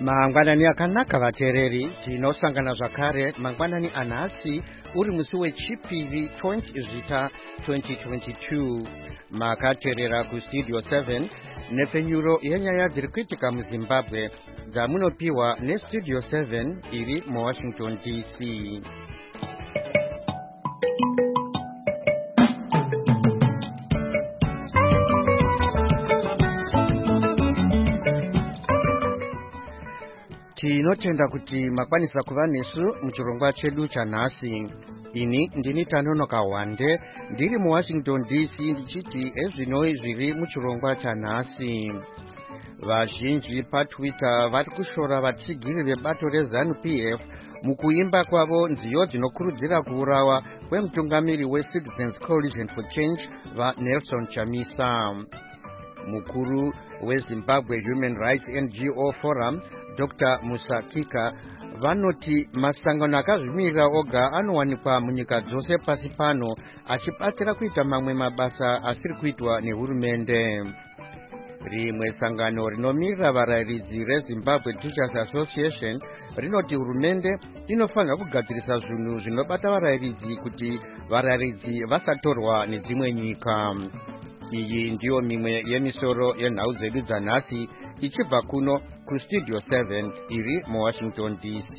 Mangwanani akanaka vateereri tinosangana zvakare mangwanani anhasi uri musi wechipiri 20 Zita 2022 makateerera kustudio 7 nepfenyuro yenyaya dziri kuitika muZimbabwe dzamunopiwa nestudio 7 iri muWashington DC. Tinotenda kuti makwanisa kuva nesu muchirongwa chedu chanhasi. Ini ndini Tanonoka Wande ndiri muWashington DC ndichiti ezvinoi zviri muchirongwa chanhasi. Vazhinji paTwitter vari kushora vatsigiri vebato reZANU-PF mukuimba kwavo nziyo dzinokurudzira kuurawa kwemutungamiri weCitizens Coalition for Change vaNelson Chamisa. Mukuru weZimbabwe Human Rights NGO Forum Dr. Musa Kika vanoti masangano akazvimirira oga anowanikwa munyika dzose pasi pano achibatsira kuita mamwe mabasa asiri kuitwa nehurumende. Rimwe sangano rinomirira varayiridzi reZimbabwe Teachers Association rinoti hurumende inofanira kugadzirisa zvinhu zvinobata varayiridzi kuti varayiridzi vasatorwa nedzimwe nyika. Iyi ndiyo mimwe yemisoro yenhau dzedu dzanhasi ichibva kuno kustudio 7 iri muWashington DC.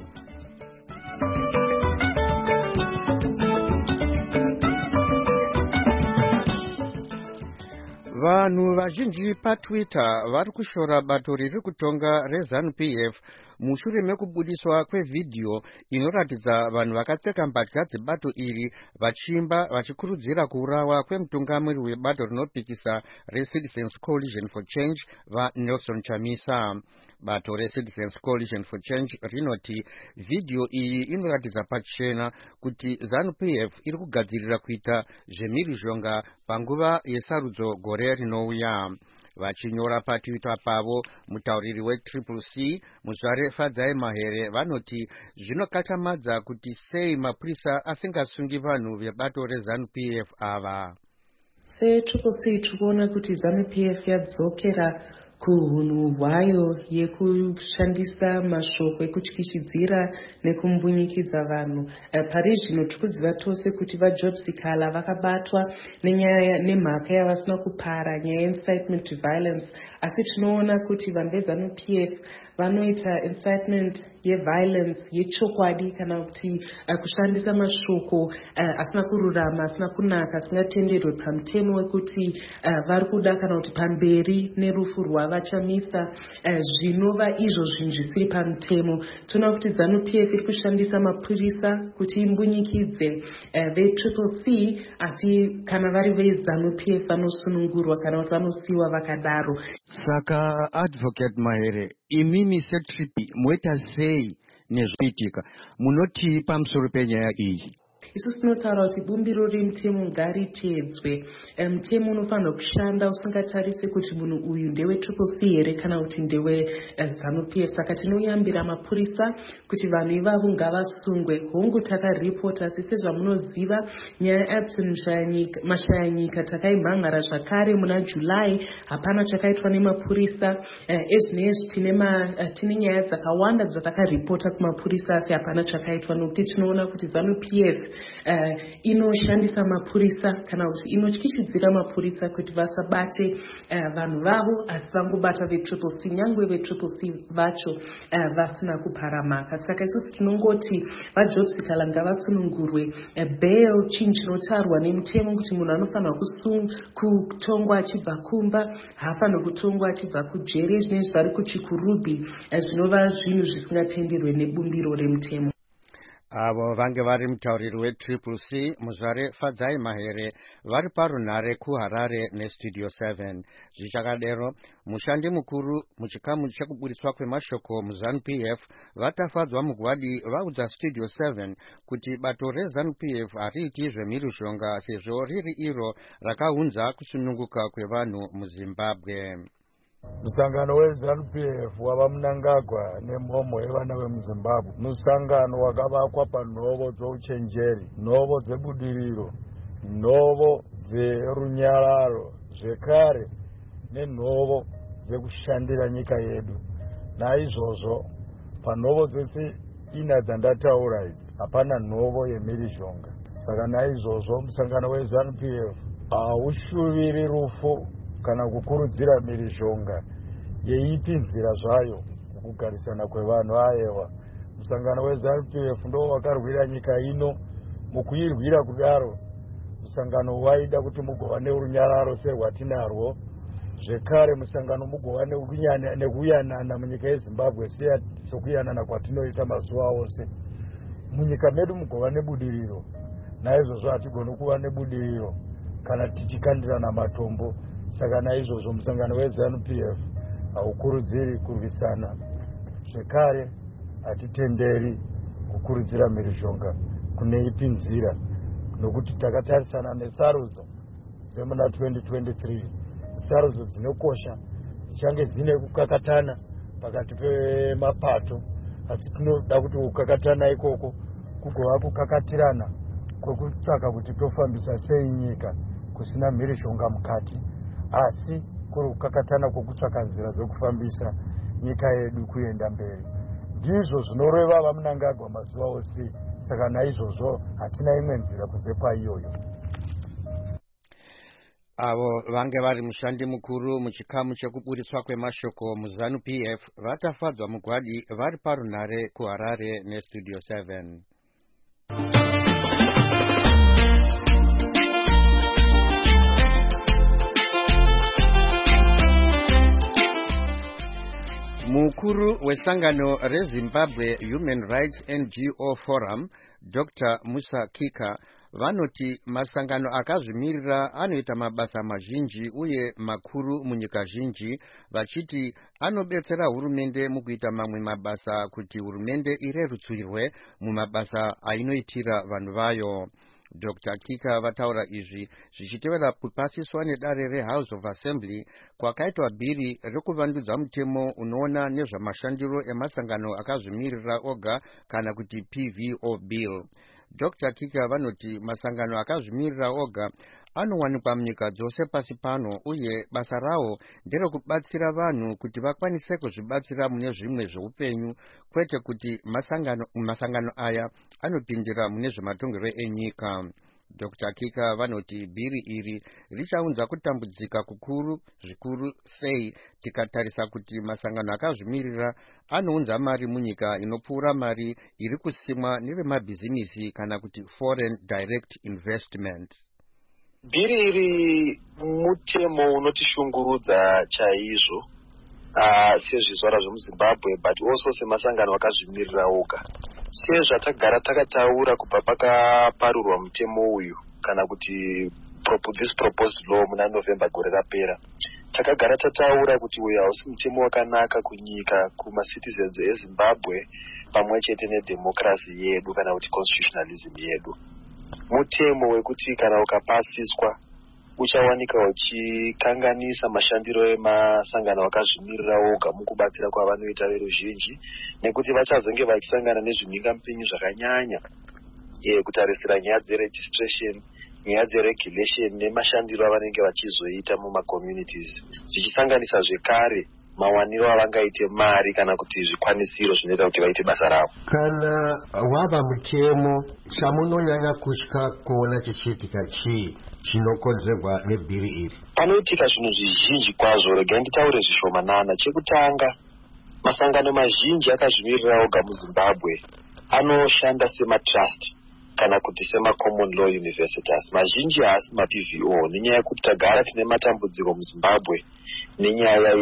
Vanhu vazhinji paTwitter vari kushora bato riri kutonga reZANU-PF mushure mekubudiswa kwevhidhiyo inoratidza vanhu vakapfeka mbatya dzebato iri vachiimba vachikurudzira kuurawa kwemutungamiri webato rinopikisa reCitizens Coalition for Change vaNelson Chamisa. Bato reCitizens Coalition for Change rinoti vhidhiyo iyi inoratidza pachena kuti ZANU-PF iri kugadzirira kuita zvemhirizhonga panguva yesarudzo gore rinouya. Vachinyora paTwitter pavo, mutauriri weCCC Muzvare Fadzai Mahere vanoti zvinokatamadza kuti sei mapurisa asingasungi vanhu vebato reZANU-PF ava. seCCC tikuona kuti ZANU-PF yadzokera kuhunhu hwayo yekushandisa mashoko ekutyishidzira nekumbunyikidza vanhu. Pari zvino tikuziva tose kuti vaJobsikala vakabatwa nemhaka yavasina kupara, nyaya yeincitement to violence, asi tinoona kuti vanhu veZANU-PF vanoita incitement yeviolence yechokwadi kana kuti kushandisa mashoko asina kururama, asina kunaka, asingatenderwe pamutemo wekuti vari kuda kana kuti pamberi nerufu rwavachamisa zvinova izvo zvinhu zvisiri pamutemo. Tinoona kuti ZANU-PF iri kushandisa mapurisa kuti imbunyikidze veCCC, asi kana vari veZANU-PF vanosunungurwa kana kuti vanosiyiwa vakadaro. Saka Advocate Mahere, imimi seTripi moita sei nezvinoitika? Munoti pamusoro penyaya iyi? Isu tinotaura kuti bumbiro remutemo ngaritedzwe. Mutemo unofanira kushanda usingatarise kuti munhu uyu ndewe CCC here kana kuti ndewe ZANU-PF. Saka tinoyambira mapurisa kuti vanhu ivavo ngavasungwe. Hongu takaripota sese zvamunoziva nyaya Epton Mashayanyika takaimhanhara zvakare muna July, hapana chakaitwa nemapurisa. Ezvinezvi tine nyaya dzakawanda dzatakaripota kumapurisa asi hapana chakaitwa nokuti tinoona kuti ZANU-PF inoshandisa mapurisa kana kuti inotyishidzira mapurisa kuti vasabate vanhu vavo asi vangobata veCCC, nyangwe veCCC vacho vasina kupara mhaka. Saka isusu tinongoti vaJobsikala ngavasunungurwe. Bail chinhu chinotarwa nemutemo kuti munhu anofanira kutongwa achibva kumba, haafanira kutongwa achibva kujere. Zvinezvi vari kuChikurubi zvinova zvinhu zvisingatenderwe nebumbiro remutemo. Avo vange vari mutauriri weCCC Muzvare Fadzai Mahere vari parunhare kuHarare nestudio 7. Zvichakadero, mushandi mukuru muchikamu chekubudiswa kwemashoko muZANU-PF vatafadzwa mugwadi vaudza studio 7 kuti bato reZANU-PF hariiti zvemhirizhonga sezvo riri iro rakaunza kusununguka kwevanhu muZimbabwe. Musangano weZANU-PF wava Mnangagwa nemhomho yevana vemuZimbabwe. Musangano wakavakwa panhovo dzouchenjeri, nhovo dzebudiriro, nhovo dzerunyararo, zvekare nenhovo dzekushandira nyika yedu. naizvozvo panhovo dzese ina dzandataura idzi hapana nhovo yemhirizhonga. Saka naizvozvo musangano weZANU-PF haushuviri rufu kana kukurudzira mhirizhonga yeipi nzira zvayo kugarisana kwevanhu. Ayewa musangano weZANU-PF ndo wakarwira nyika ino. Mukuirwira kudaro musangano waida kuti mugova neurunyararo serwatinarwo. Zvekare musangano mugova nekuyanana munyika yeZimbabwe sokuyanana kwatinoita mazuva ose. Munyika medu mugova nebudiriro. Naizvozvo hatigoni kuva nebudiriro kana tichikandirana matombo. Saka naizvozvo musangano weZANU-PF haukurudziri kurwisana. Zvekare hatitenderi kukurudzira mhirizhonga kune ipi nzira, nokuti takatarisana nesarudzo dzemuna 2023. Sarudzo dzinokosha dzichange dzine kukakatana pakati pemapato, asi tinoda kuti kukakatana ikoko kugova kukakatirana kwekutsvaka kuti tofambisa sei nyika kusina mhirizhonga mukati, asi kuri kukakatana kwekutsvaka nzira dzokufambisa nyika yedu kuenda mberi. Ndizvo zvinoreva vaMnangagwa mazuva ose. Saka naizvozvo hatina imwe nzira kunze kwaiyoyo. Avo vange vari mushandi mukuru muchikamu chekuburiswa kwemashoko muZANU-PF vatafadzwa mugwadi vari parunhare kuHarare neStudio 7. Mukuru wesangano reZimbabwe Human Rights NGO Forum, Dr. Musa Kika, vanoti masangano akazvimirira anoita mabasa mazhinji uye makuru munyika zhinji, vachiti anobetsera hurumende mukuita mamwe mabasa kuti hurumende irerutsirwe mumabasa ainoitira vanhu vayo. Dr. Kika vataura izvi zvichitevera kupasiswa nedare reHouse of Assembly kwakaitwa bhiri rekuvandudza mutemo unoona nezvamashandiro emasangano akazvimirira oga kana kuti PVO bill. Dr. Kika vanoti masangano akazvimirira oga anowanikwa munyika dzose pasi pano uye basa rawo nderekubatsira vanhu kuti vakwanise kuzvibatsira mune zvimwe zveupenyu, kwete kuti masangano aya anopindira mune zvematongerwo enyika. Dr. Kika vanoti bhiri iri richaunza kutambudzika zvikuru sei tikatarisa kuti masangano akazvimirira anounza mari munyika inopfuura mari iri kusimwa nevemabhizinisi kana kuti foreign direct investment. Bhiri iri mutemo unotishungurudza chaizvo sezvizvara zvemuZimbabwe, but also semasangano akazvimirira oga. Sezvatagara takataura kubva pakaparurwa mutemo uyu kana kuti this proposed law muna November gore rapera, takagara tataura kuti uyu hausi mutemo wakanaka kunyika, kumacitizens eZimbabwe pamwe chete nedemocracy yedu kana kuti constitutionalism yedu. Mutemo wekuti kana ukapasiswa uchawanika uchikanganisa mashandiro emasangano akazvimirira oga mukubatsira kwavanoita veruzhinji, nekuti vachazonge vachisangana nezvimhingamupinyu zvakanyanya kutarisira nyaya dzeregistration, nyaya dzeregulation nemashandiro avanenge vachizoita mumacommunities, zvichisanganisa zvekare mawaniro avangaite mari kana kuti zvikwanisiro zvinoita kuti vaite basa ravo. Kana wava mutemo, chamunonyanya kutya kuona chichiitika chii chinokonzerwa nebhiri iri? Panoitika zvinhu zvizhinji kwazvo, regai nditaure zvishomanana. Chekutanga, masangano mazhinji akazvimirira oga muZimbabwe anoshanda sematrust kana kuti sema-common law universities. Mazhinji haasi ma-PVO, nenyaya yekuti tagara tine matambudziko muZimbabwe nenyaya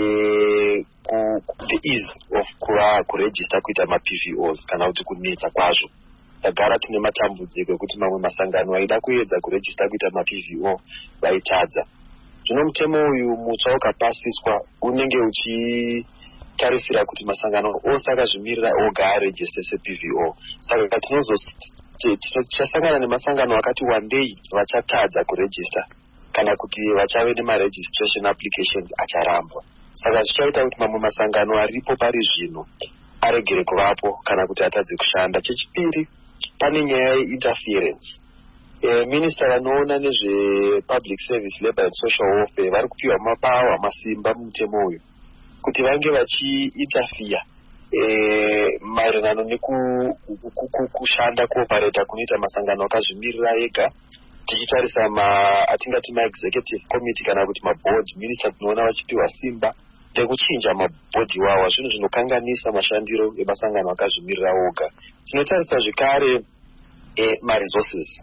the ease of kuregister kuita ma-PVOs kana kuti kunetsa kwazvo. Tagara tine matambudziko ekuti mamwe masangano aida kuedza kuregister kuita ma-PVO vaitadza. Zvino mutemo uyu mutsva ukapasiswa unenge uchitarisira kuti masangano ose akazvimirira oga aregister se-PVO. Saka tichasangana nemasangano akati wandei vachatadza kuregister kana kuti vachave nema-registration applications acharambwa. Saka zvichaita kuti mamwe masangano aripo pari zvino aregere kuvapo kana kuti atadze kushanda. Chechipiri, pane nyaya yeinterference. Minister vanoona nezvepublic service, labor and social welfare vari kupiwa mapawa masimba mutemo uyu kuti vange vachiinterfere maererano nekushanda kuoparata kunoita masangano akazvimirira ega, tichitarisa atingati ma-executive committee kana kuti maboard minister tinoona vachipiwa simba nekuchinja mabhodhi iwawa, zvinhu zvinokanganisa mashandiro emasangano akazvimirira oga. Tinotarisa zvekare ma-resources.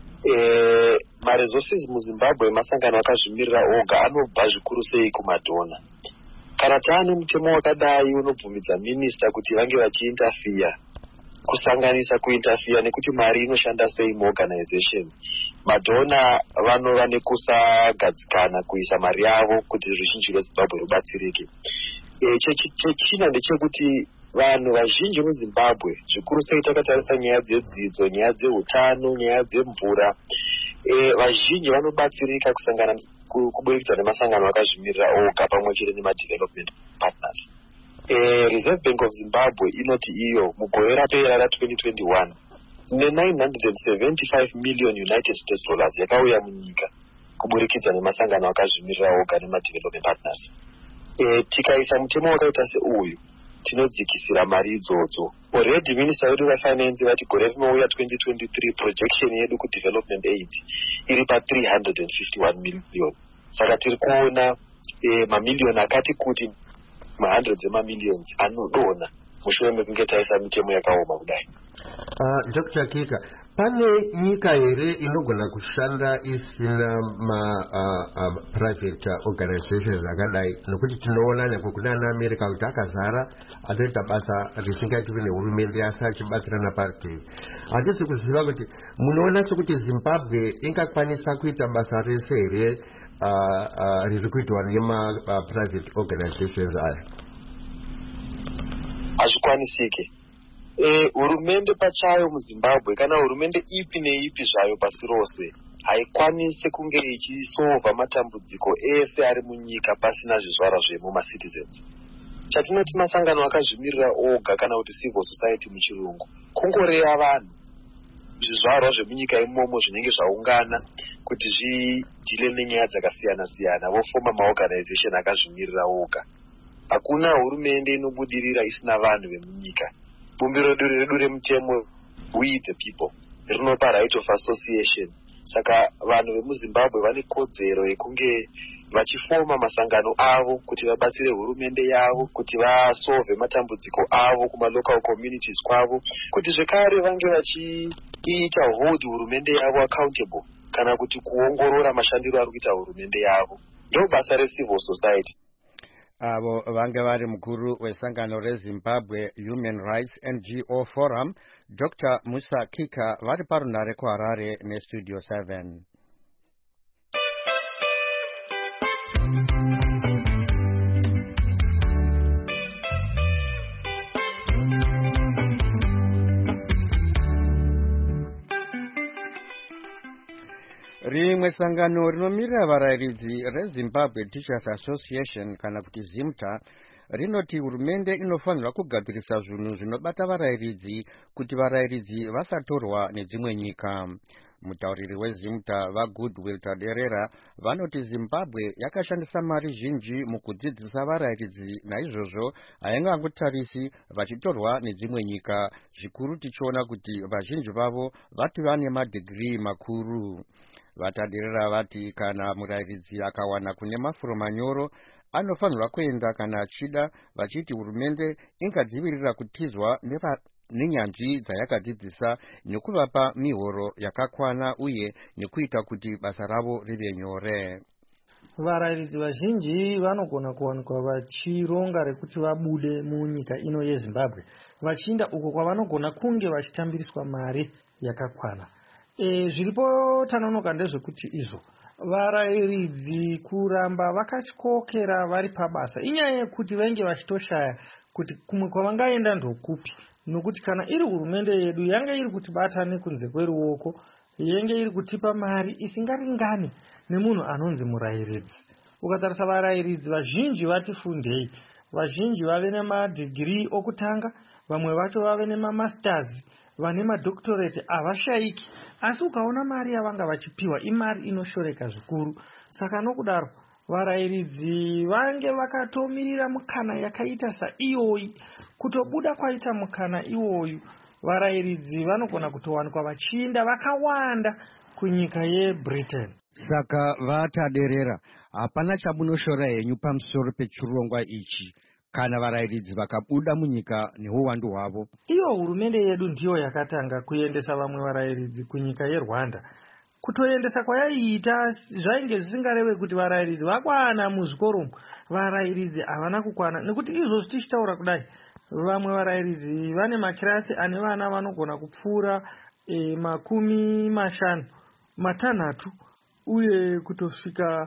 Ma-resources muZimbabwe emasangano akazvimirira oga anobva zvikuru sei kumadhona. Kana taane mutemo wakadai unobvumidza minista kuti vange vachiinterfere, kusanganisa kuinterfere nekuti mari inoshanda sei muorganization, madhona vanova nekusagadzikana kuisa mari yavo kuti ruzhinji rweZimbabwe rubatsirike. Chechina ndechekuti vanhu vazhinji muZimbabwe, zvikuru sei takatarisa nyaya dzedzidzo, nyaya dzeutano, nyaya dzemvura, vazhinji vanobatsirika kusangana kuburikidza nemasangano akazvimirira oga pamwe chete nema-development partners. Reserve Bank of Zimbabwe inoti iyo mugore rapera ra2021 tine 975 million United States dollars yakauya munyika kuburikidza nemasangano akazvimirira oga nema-development partners. Tikaisa mutemo wakaita seuyu tinodzikisira mari idzodzo. Already minister wedu wefinance vati gore rinouya 2023 projection yedu kudevelopment aid iri pa351 million. Saka tiri kuona mamiliyoni akati kuti ma-hundreds emamillions anodona mushure mekunge taisa mitemo yakaoma kudai. Dr. Kika, pane nyika here inogona kushanda isina private organizations akadai, nokuti tinoona nekukuna America kuti akazara atoita basa risingaitwi nehurumende asi achibatsirana parutivi. Hatisi kuziva kuti munoona sekuti Zimbabwe ingakwanisa kuita basa rese here riri kuitwa nema-private organizations aya? Hazvikwanisike. Hurumende pachayo muZimbabwe, kana hurumende ipi neipi zvayo pasi rose, haikwanisi kunge ichisolva matambudziko ese ari munyika pasina zvizvarwa zvemuma-citizens. Chatinoti masangano akazvimirira oga kana kuti civil society muchirungu, kungoreva vanhu zvizvarwa zvemunyika imomo zvinenge zvaungana kuti zvidile nenyaya dzakasiyana-siyana, vofoma maorganization akazvimirira oga. Hakuna hurumende inobudirira isina vanhu vemunyika. Bumbiro redu remutemo we the people rinopa right of association. Saka vanhu vemuZimbabwe vane kodzero yekunge vachifoma masangano avo kuti vabatsire hurumende yavo, kuti vasolve matambudziko avo kuma-local communities kwavo, kuti zvekare vange vachiita hold hurumende yavo accountable kana kuti kuongorora mashandiro ari kuita hurumende yavo. Ndo basa recivil society. Avo vange vari mukuru wesangano reZimbabwe Human Rights NGO Forum, Dr. Musa Kika, vari parunare kuHarare neStudio 7. Rimwe sangano rinomirira varayiridzi reZimbabwe Teachers Association kana kuti ZIMTA rinoti hurumende inofanirwa kugadzirisa zvinhu zvinobata varayiridzi kuti varayiridzi vasatorwa nedzimwe nyika. Mutauriri weZIMTA vaGoodwill Taderera vanoti Zimbabwe yakashandisa mari zhinji mukudzidzisa varayiridzi, naizvozvo haingangotarisi vachitorwa nedzimwe nyika, zvikuru tichiona kuti vazhinji vavo vati vane madhigirii makuru. Vataderera vati kana murayiridzi akawana kune mafuro manyoro anofanirwa kuenda kana achida, vachiti hurumende ingadzivirira kutizwa nenyanzvi dzayakadzidzisa nekuvapa mihoro yakakwana uye nekuita kuti basa ravo rive nyore. Varayiridzi vazhinji vanogona kuwanikwa vachironga rekuti vabude munyika ino yeZimbabwe vachiinda uko kwavanogona kunge vachitambiriswa mari yakakwana. Zviripo tanonoka ndezvekuti izvo varayiridzi kuramba vakachikokera vari pabasa inyaya yekuti vange vachitoshaya kuti kumwe kwavangaenda ndokupi, nokuti kana iri hurumende yedu yange iri kutibata nekunze kweruoko, yange iri kutipa mari isingaringani nemunhu anonzi murayiridzi. Ukatarisa varayiridzi vazhinji vati fundei, vazhinji vave nemadhigirii okutanga, vamwe vacho vave nemamasters, vane madhokutorate, havashayiki, asi ukaona mari yavanga vachipiwa imari inoshoreka zvikuru. Saka nokudaro varayiridzi vange vakatomirira mukana yakaita saiyoyi. Kutobuda kwaita mukana iwoyu, varayiridzi vanogona kutowanikwa vachiinda vakawanda kunyika yeBritain. Saka vataderera, hapana chamunoshora henyu pamusoro pechirongwa ichi kana varayiridzi vakabuda munyika neuwandu hwavo. Iyo hurumende yedu ndiyo yakatanga kuendesa vamwe varayiridzi kunyika yeRwanda. Kutoendesa kwayaiita zvainge zvisingareve kuti varayiridzi vakwana muzvikoro. Varayiridzi havana kukwana nekuti izvozvi tichitaura kudai, vamwe varayiridzi vane makirasi ane vana vanogona kupfuura 50 uye kutosvika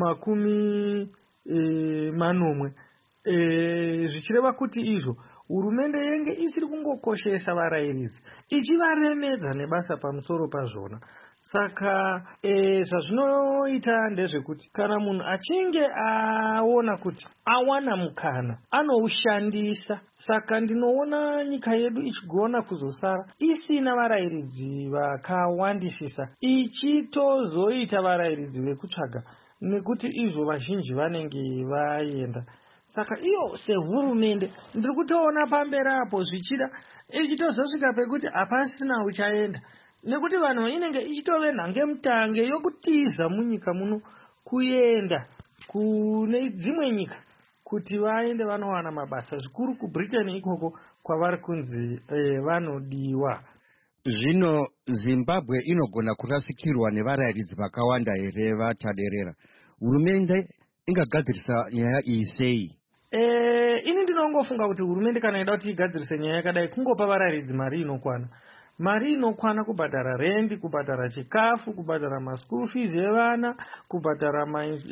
80, zvichireva kuti izvo hurumende yenge isiri kungokoshesa varayiridzi, ichivaremedza nebasa pamusoro pazvona. Saka zvazvinoita ndezvekuti kana munhu achinge aona kuti awana mukana anoushandisa. Saka ndinoona nyika yedu ichigona kuzosara isina varayiridzi vakawandisisa, ichitozoita varayiridzi vekutsvaga nekuti izvo vazhinji vanenge vaenda. Saka iyo sehurumende ndiri kutoona pamberi apo zvichida ichitozosvika pekuti hapasina uchaenda, nekuti vanhu inenge ichitove nhangemutange yokutiza munyika muno kuenda kune dzimwe nyika kuti vaende vanowana mabasa, zvikuru kuBritain ikoko kwavari kunzi vanodiwa. Zvino Zimbabwe inogona kurasikirwa nevarayiridzi vakawanda here vataderera? Hurumende ingagadzirisa nyaya iyi sei? Ini ndinongofunga kuti hurumende kana ida kuti igadzirise nyaya yakadai, kungopa varayiridzi mari inokwana kubhadhara rendi, kubhadhara chikafu, kubhadhara maschool fees evana, kubhadhara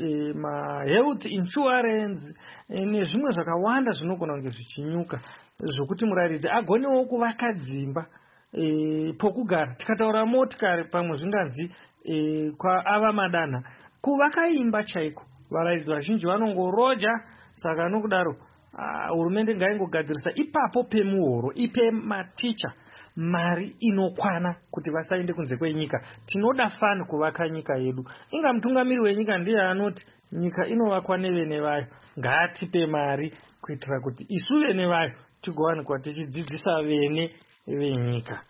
health insurance nezvimwe zvakawanda zvinogona kunge zvichinyuka, zvokuti murayiridzi agonewo kuvaka dzimba pokugara. Tikataura motikari pamwe zvinganzi kwaava madanha, kuvaka imba chaiko. Varayiridzi vazhinji vanongoroja. Saka nokudaro hurumende ngaingogadzirisa ipapo pemuhoro, ipe maticha mari inokwana kuti vasaende kunze kwenyika. Tinoda fani kuvaka nyika yedu. Inga mutungamiri wenyika ndiye anoti nyika inovakwa nevene vayo, ngaatipe mari kuitira kuti isu vene vayo tigowanikwa tichidzidzisa vene venyika.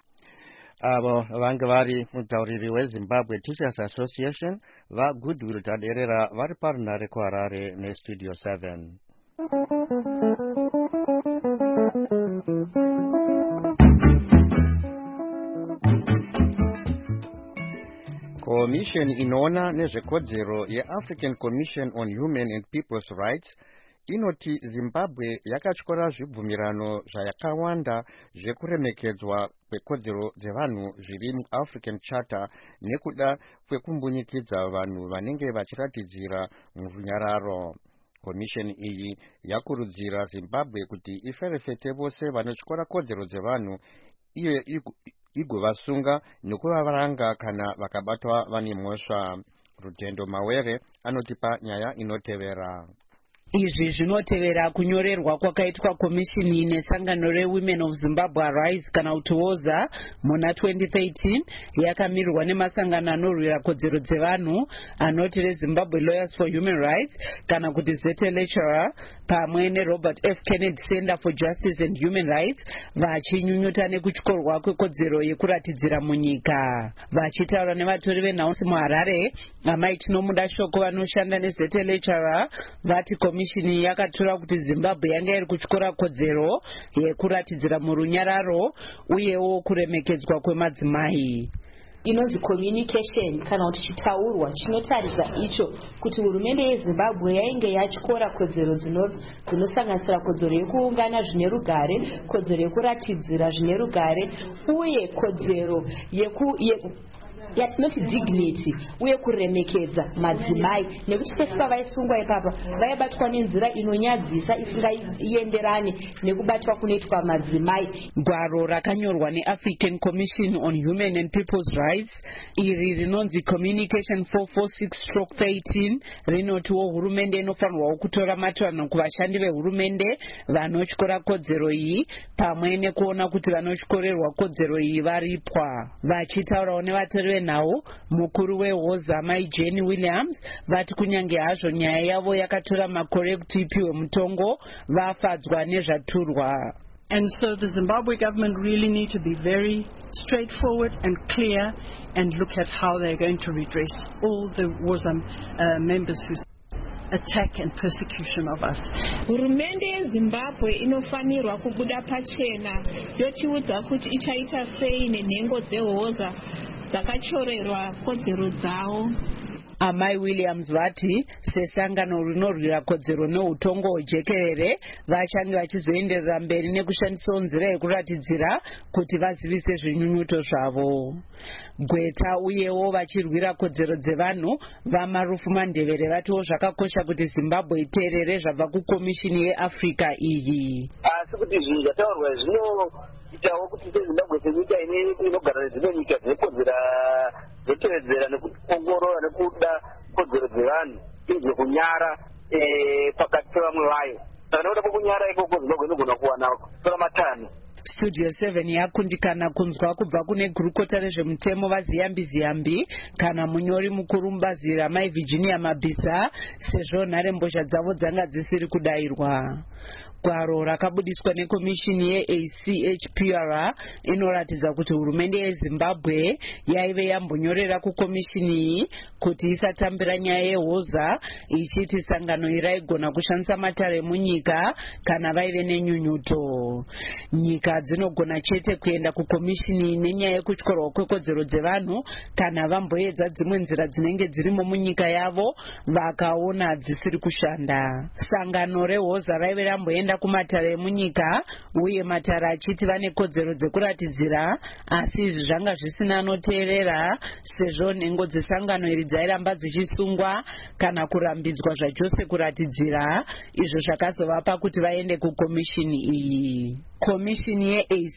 Avo vange vari mutauriri weZimbabwe Teachers Association vaGoodwill Taderera vari parunhare kuHarare neStudio 7. Komisheni inoona nezvekodzero yeAfrican Commission on Human and People's Rights inoti Zimbabwe yakatyora zvibvumirano zvakawanda zvekuremekedzwa kwekodzero dzevanhu zviri muAfrican Charter nekuda kwekumbunyikidzwa vanhu vanenge vachiratidzira murunyararo. Komisheni iyi yakurudzira Zimbabwe kuti iferefete vose vanotyora kodzero dzevanhu iyo igovasunga nekuvavaranga kana vakabatwa vane mhosva. Rutendo Mawere anotipa nyaya inotevera. Izvi zvinotevera kunyorerwa kwakaitwa komishini nesangano reWomen of Zimbabwe Arise kana kuti WOZA muna 2013 yakamirirwa nemasangano anorwira kodzero dzevanhu anoti reZimbabwe Lawyers for Human Rights kana kuti ZLHR pamwe neRobert F. Kennedy Center for Justice and Human Rights vachinyunyuta nekutyorwa kwekodzero yekuratidzira munyika. Vachitaura nevatori venhausi muHarare, amai Tinomuda Shoko vanoshanda neZLHR vati komishini yakatora kuti Zimbabwe yanga iri kutyora kodzero yekuratidzira murunyararo uyewo kuremekedzwa kwemadzimai. Inonzi communication kana kuti chitaurwa chinotaridza icho kuti hurumende yeZimbabwe yainge yatyora kodzero dzinosanganisira kodzero yekuungana zvine rugare, kodzero yekuratidzira zvine rugare uye kodzero yatinoti dignity uye kuremekedza madzimai, nekuti pese pavaisungwa ipapa vaibatwa nenzira inonyadzisa isingaenderani nekubatwa kunoitwa madzimai. Gwaro rakanyorwa neAfrican Commission on Human and People's Rights iri rinonzi Communication 446/13 rinotiwo hurumende inofanirwawo kutora matanho kuvashandi vehurumende vanotyora kodzero iyi pamwe nekuona kuti vanotyorerwa kodzero iyi varipwa. Vachitaurawo nevatori venhau mukuru wehoza mai Jane Williams vati kunyange hazvo nyaya yavo yakatora makore kuti ipiwe mutongo vafadzwa nezvaturwa. And so the Zimbabwe government really need to be very straightforward and clear and look at how they're going to redress all the Woza members who attack and persecution of us. Hurumende yeZimbabwe inofanirwa kubuda pachena yochiudza kuti ichaita sei nenhengo dzehoza dzakachorerwa kodzero dzavo. Amai Williams vati sesangano rinorwira kodzero neutongo hwejekerere vachange vachizoenderera mberi nekushandisawo nzira yekuratidzira kuti vazivise zvinyunyuto zvavo. Gweta uyewo vachirwira kodzero dzevanhu vaMarufu Mandevere vatiwo zvakakosha kuti Zimbabwe iteerere zvabva kukomishini yeAfrica iyi. Asi kuti zvinhu zvataurwa zvinoitawo kuti seZimbabwe senyika inogara nezvimwe nyika dzinokodzera dzotevedzera nekuongorora nekuda kodzero dzevanhu izvo kunyara pakati pevamwe vayo. Saka nokuda kwokunyara ikoko Zimbabwe inogona kuwana tora matano. Studio 7 yakundikana kunzwa kubva kune gurukota rezvemutemo vaZiyambi kana munyori mukuru mubazi ramai Virginia Mabisa sezvo nharembozha dzavo dzanga dzisiri kudayirwa. Gwaro rakabudiswa nekomishini yeACHPR inoratidza kuti hurumende yeZimbabwe yaive yambonyorera kukomishini iyi kuti isatambira nyaya yehoza ichiti sangano iri raigona kushandisa matare emunyika kana vaive nenyunyuto. Nyika dzinogona chete kuenda kukomishini nenyaya yekutyorwa kwekodzero dzevanhu kana vamboedza dzimwe nzira dzinenge dzirimo munyika yavo vakaona dzisiri kushanda. Sangano rehoza raive ramboenda kumatare emunyika uye matare achiti vane kodzero dzekuratidzira asi izvi zvanga zvisina anoteerera sezvo nhengo dzesangano iri dzairamba dzichisungwa kana kurambidzwa zvachose kuratidzira izvo zvakazovapa kuti vaende kukomishini iyi. Komishini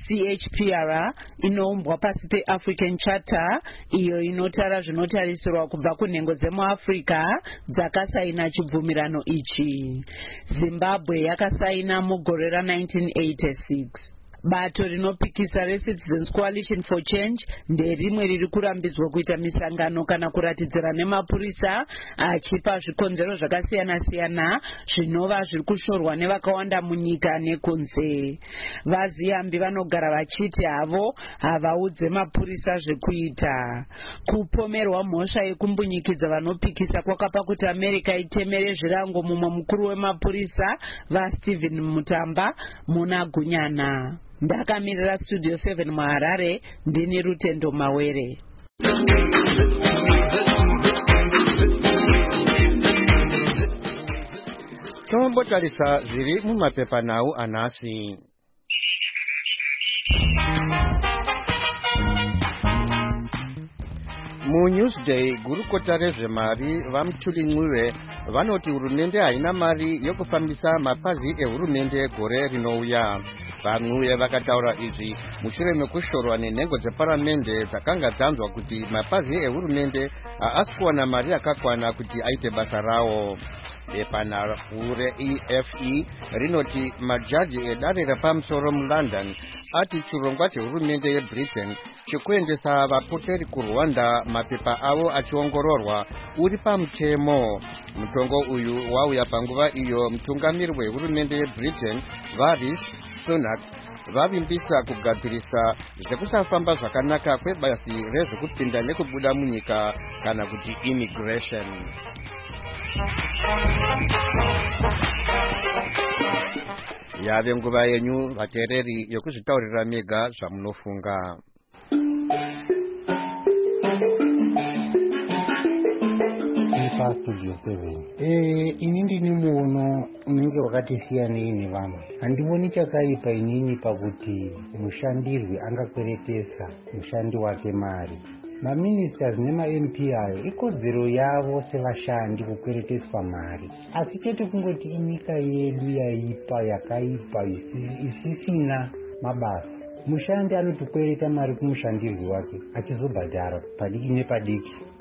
yeACHPR inoumbwa pasi peAfrican Charter iyo inotara zvinotarisirwa kubva kunhengo dzemuAfrica dzakasaina chibvumirano ichi. Zimbabwe yakasaina mugore ra1986. Bato rinopikisa reCitizens Coalition for Change nderimwe riri kurambidzwa kuita misangano kana kuratidzira nemapurisa achipa zvikonzero zvakasiyana-siyana zvinova zviri kushorwa nevakawanda munyika nekunze. VaZiyambi vanogara vachiti havo havaudze mapurisa zvekuita. Kupomerwa mhosva yekumbunyikidza vanopikisa kwakapa kuti America itemere zvirango mumwe mukuru wemapurisa vaStephen Mutamba muna Gunyana. Ndakamirira Studio 7 muHarare ndini Rutendo Mawere. Tombotarisa zviri mumapepanhau anhasi. MuNewsday gurukota rezvemari vaMuthulincuve vanoti hurumende haina mari yokufambisa mapazi ehurumende gore rinouya. VaMuNcuve vakataura izvi mushure mekushorwa nenhengo dzeparamende dzakanga dzanzwa kuti mapazi ehurumende haasi kuwana mari yakakwana kuti aite basa rawo. Bepanhau reEFE rinoti majaji edare repamusoro muLondon ati chirongwa chehurumende yeBritain chekuendesa vapoteri kuRwanda mapepa avo achiongororwa uri pamutemo. Mutongo uyu wauya panguva iyo mutungamiri wehurumende yeBritain Rishi Sunak vavimbisa kugadzirisa zvekusafamba zvakanaka kwebasi rezvekupinda nekubuda munyika kana kuti immigration. Yave nguva yenyu vateereri yokuzvitaurira mega zvamunofunga. Studio 7 ini ndini muono unenge wakatisiyanei nevanhu. Handivoni chakaipa inini pakuti mushandirwi angakweretesa mushandi wake mari. Maministers nemaMP ayo ikodzero yavo sevashandi kukwereteswa mari, asi chete kungoti inyika yedu yaipa yakaipa isisina mabasa. Mushandi anotokwereta mari kumushandirwi wake achizobhadhara padiki nepadiki.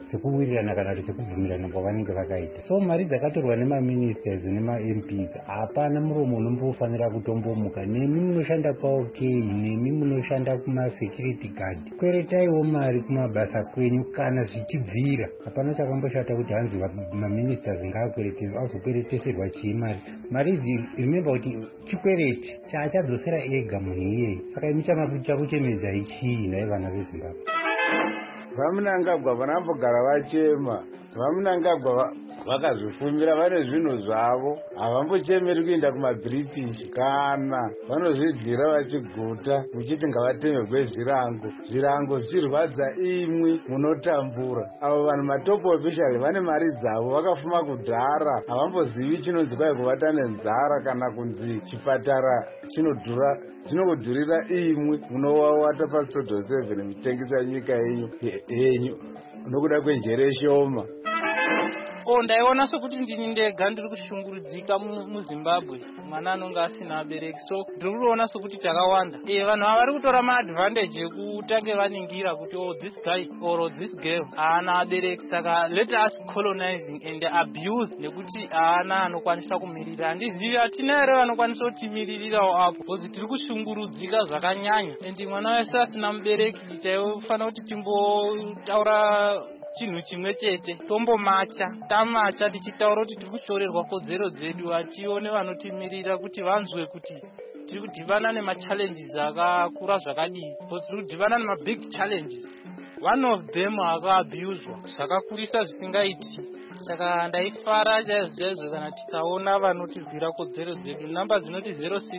sekuwirirana kana kuti sekubvumirana kwavanenge vakaita. So mari dzakatorwa nemaministers nema-MPs hapana muromo unombofanira kutombomuka. Nemi munoshanda paok, nemi munoshanda kuma-security guard, kweretaiwo mari kumabasa kwenyu kana zvichibvira. Hapana chakamboshata kuti hanzi maministers ngaakweretese, azokwereteserwa chii mari idzi. Remember kuti chikwereti chaachadzosera ega munhu iyeye. Saka imi chakuchemedzai chii nai vana veZimbabwe? Vamunangagwa vanambogara vachema, vamunangagwa vakazvifumira vane zvinhu zvavo, havambochemeri kuenda kumaBritish kana vanozvidyira vachiguta muchiti ngavatemerwe zvirango zvichirwadza imwi munotambura. Avo vanhu matop official vane mari dzavo, vakafuma kudhara, havambozivi chinonzi kwai kuvata nenzara kana kunzi chipatara chinokudhurira imwi munowawata paSodo 7 muchitengesa nyika yenyu nokuda kwenjere shoma. Ndaiona sokuti ndini ndega ndiri kushungurudzika muZimbabwe, mwana anonge asina abereki. So ndiri kuona sokuti takawanda vanhu vari kutora maadvantage ekutange vaningira kuti this guy or this girl haana abereki, saka let us colonizing and abuse nekuti haana anokwanisa kumirira. Handizivi hatina here vanokwanisa kutimiririrawo apo, because tiri kushungurudzika zvakanyanya. And mwana wese asina mubereki taifanira kuti timbotaura chinhu chimwe chete, tamacha tichitaura kuti tiri kushorerwa kodzero dzedu, hatione vanotimirira kuti vanzwe kuti tiri kudhivana nemachallenges akakura zvakadii. Because tiri kudhivana nemabig challenges, one of them akaabhuzwa zvakakurisa zvisingaiti. Saka ndaifara chaizvo kana tikaona vanotirwira kodzero dzedu. Namba dzinoti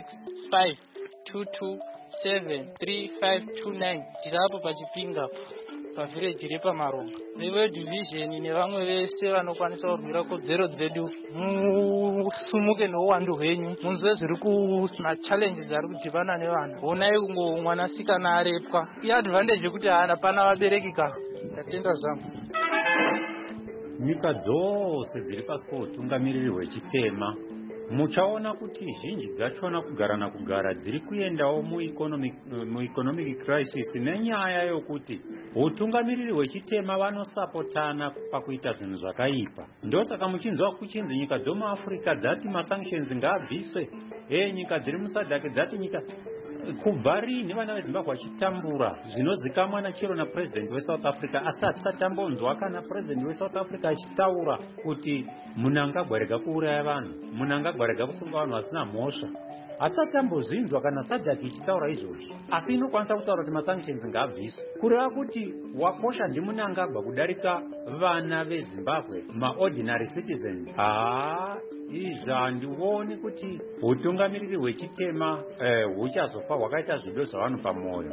0652273529 tiri apo pachipinga pavhireji repamaronga. Reworld Vision nevamwe vese vanokwanisa kurwira kodzero dzedu, musumuke nouwandu hwenyu, munzwe zviri kumachallenges ari kudhivana nevanhu. Onai mwanasikana arepwa, iadvantage yekuti hapana vabereki ka. Ndatenda zvangu. Nyika dzose dziri pasi poutungamiriri hwechitema muchaona kuti zhinji dzachona kugara nakugara dziri kuendawo mueconomic crisis nenyaya yokuti utungamiriri hwechitema vanosapotana pakuita zvinhu zvakaipa. Ndosaka muchinzwa kuchinzi nyika dzomuAfrica dzati masanctions ngaabviswe, nyika dziri musadhaki dzati nyika kubva rini vana veZimbabwe vachitambura zvinozikamwa nachero napresident weSouth Africa asati atambonzwa kana president weSouth Africa achitaura kuti Mnangagwa rega kuuraya vanhu, Mnangagwa rega kusunga vanhu vasina mhosva. Asati ambozvinzwa kana SADC ichitaura izvozvo, asi inokwanisa kutaura kuti masanctions ngaabviswe. Kureva kuti wakosha ndiMnangagwa kudarika vana veZimbabwe, maordinary citizens. Izvi handioni kuti utungamiriri hwechitema huchazofa hwakaita zvido zvavanhu pamwoyo.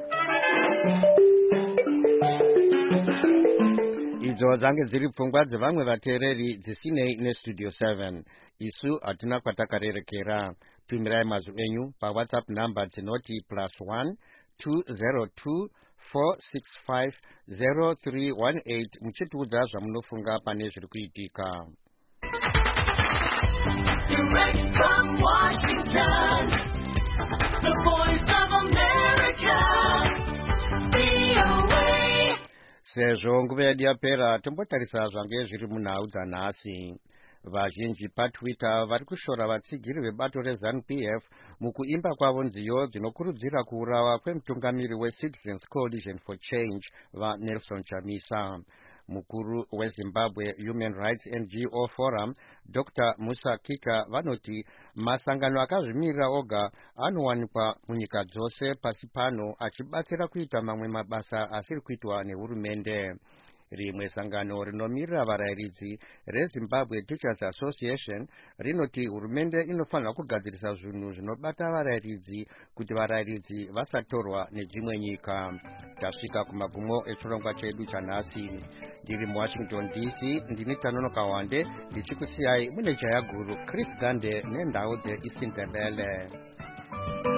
Idzo dzange dziri pfungwa dzevamwe vateereri dzisinei neStudio 7. Isu hatina kwatakarerekera. Tumirai mazwi enyu paWhatsApp namba dzinoti +1 202 465 0318 muchitiudza zvamunofunga pane zviri kuitika. Direct from Washington, the Voice of America, VOA. Sezvo nguva yedu yapera, tombotarisa zvange zviri munhau dzanhasi. Vazhinji paTwitter vari kushora vatsigiri vebato reZANU-PF mukuimba kwavo nziyo dzinokurudzira kuurawa kwemutungamiri weCitizens Coalition for Change vaNelson Chamisa. Mukuru weZimbabwe Human Rights NGO Forum Dr. Musa Kika vanoti masangano akazvimirira oga anowanikwa munyika dzose pasi pano achibatsira kuita mamwe mabasa asiri kuitwa nehurumende. Rimwe sangano rinomirira varayiridzi reZimbabwe Teachers Association rinoti hurumende inofanira kugadzirisa zvinhu zvinobata varayiridzi kuti varayiridzi vasatorwa nedzimwe nyika. Tasvika kumagumo echirongwa chedu chanhasi. Ndiri muWashington DC, ndini Tanonoka Wande ndichikusiyai mune Jaya Guru, Chris Gande nendau dzeIsindebele.